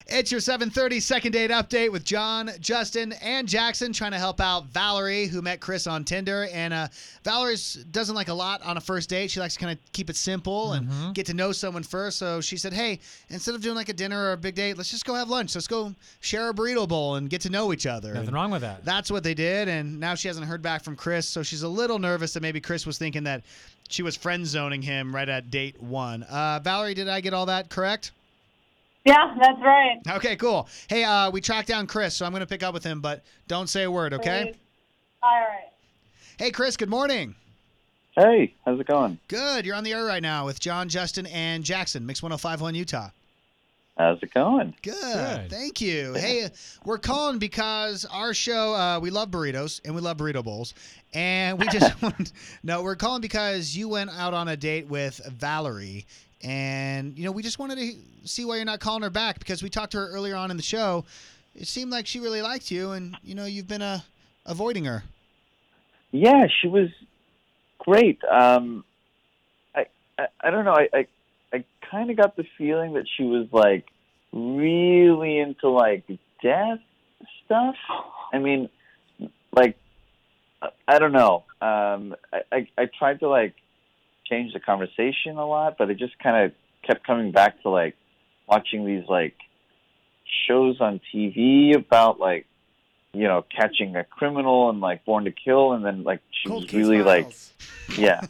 It's your 7:30 second date update with John, Justin, and Jackson trying to help out Valerie, who met Chris on Tinder. And Valerie doesn't like a lot on a first date. She likes to kind of keep it simple and get to know someone first. So she said, hey, instead of doing like a dinner or a big date, let's just go have lunch. Let's go share a burrito bowl and get to know each other. Nothing wrong with that. That's what they did. And now she hasn't heard back from Chris. So she's a little nervous that maybe Chris was thinking that she was friend zoning him right at date one. Valerie, did I get all that correct? Yeah, that's right. Okay, cool. Hey, we tracked down Chris, so I'm going to pick up with him, but don't say a word, okay? Please. All right. Hey, Chris, good morning. Hey, how's it going? Good. You're on the air right now with John, Justin, and Jackson, Mix 105.1 Utah. How's it going? Good. Thank you. Hey, we're calling because our show, we love burritos, and we love burrito bowls. And we just we're calling because you went out on a date with Valerie. And, we just wanted to see why you're not calling her back, because we talked to her earlier on in the show. It seemed like she really liked you, and, you've been avoiding her. Yeah, she was great. I don't know. I kind of got the feeling that she was, like, really into, like, death stuff. I mean, like, I don't know. I tried to, like, change the conversation a lot, but it just kind of kept coming back to like watching these like shows on TV about like catching a criminal and like Born to Kill, and then like she Cold was Case really Files. like yeah.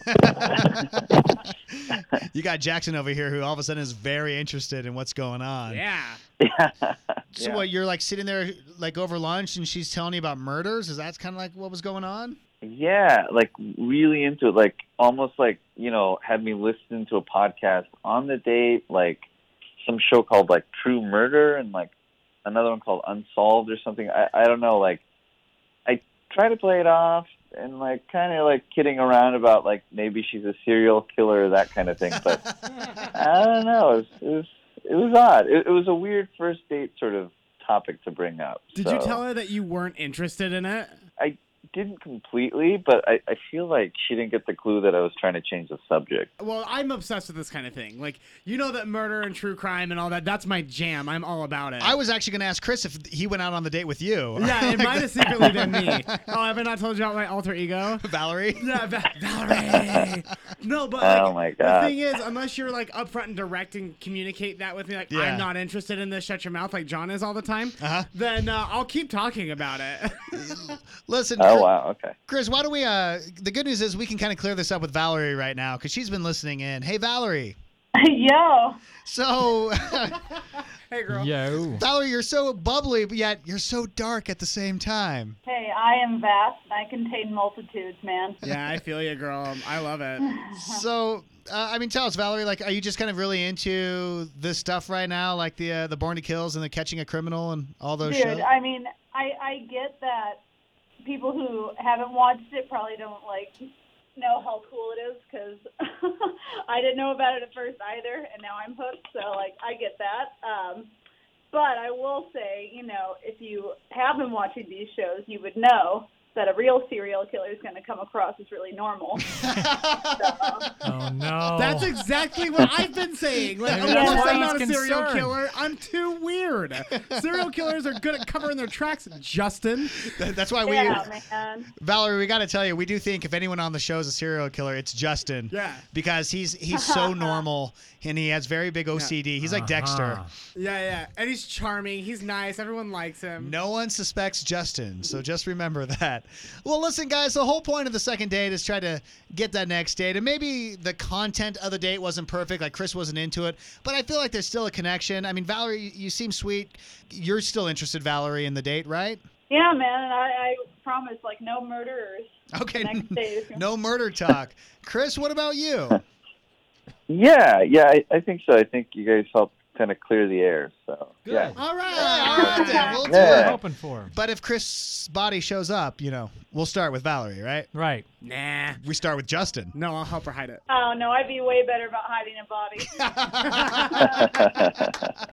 You got Jackson over here who all of a sudden is very interested in what's going on. Yeah. Yeah. So what, you're like sitting there like over lunch and she's telling you about murders? Is that kind of like what was going on? Yeah, like really into it, like almost like, had me listen to a podcast on the date, like some show called like True Murder and like another one called Unsolved or something. I don't know, like I try to play it off and like kind of like kidding around about like maybe she's a serial killer or that kind of thing, but I don't know, it was odd. It was a weird first date sort of topic to bring up. Did you tell her that you weren't interested in it? I didn't completely, but I feel like she didn't get the clue that I was trying to change the subject. Well, I'm obsessed with this kind of thing. Like, that murder and true crime and all that, that's my jam. I'm all about it. I was actually going to ask Chris if he went out on the date with you. Yeah, it might have secretly been me. Oh, have I not told you about my alter ego? Valerie? Yeah, Valerie. No, but like, Oh my God. the thing is, unless you're like upfront and direct and communicate that with me, like Yeah. I'm not interested in this, shut your mouth, like John is all the time, then I'll keep talking about it. Listen, Oh, wow. Okay. Chris, why don't we, the good news is we can kind of clear this up with Valerie right now because she's been listening in. Hey, Valerie. Yo. So, Hey, girl. Yo. Valerie, you're so bubbly, but yet you're so dark at the same time. Hey, I am vast. I contain multitudes, man. Yeah, I feel you, girl. I love it. So, tell us, Valerie, like, are you just kind of really into this stuff right now, like the Born to Kills and the Catching a Criminal and all those Dude, shows? I get that people who haven't watched it probably don't know how cool it is, because I didn't know about it at first either, and now I'm hooked. So I get that. But I will say, if you have been watching these shows, you would know that a real serial killer is going to come across as really normal. Oh, no. That's exactly what I've been saying. Like, Maybe of that's course why I'm not a he's serial concerned. killer. I'm too weird. Serial killers are good at covering their tracks, Justin. That's why we, Yeah, man. Valerie, we got to tell you, we do think if anyone on the show is a serial killer, it's Justin. Yeah. Because he's so normal and he has very big OCD. He's like Dexter. Yeah. And he's charming. He's nice. Everyone likes him. No one suspects Justin, so just remember that. Well, listen, guys, the whole point of the second date is try to get that next date. And maybe the content of the date wasn't perfect, like Chris wasn't into it, but I feel like there's still a connection. I mean, Valerie, you seem sweet. You're still interested, Valerie, in the date, right? Yeah, man, and I promise, no murderers. Okay, Next date. no murder talk. Chris, what about you? Yeah, I think so. I think you guys helped kind of clear the air. So, yeah. All right, then. We'll do What Yeah. we're hoping for. But if Chris' body shows up, we'll start with Valerie, right? Right. Nah. We start with Justin. No, I'll help her hide it. Oh, no, I'd be way better about hiding a body.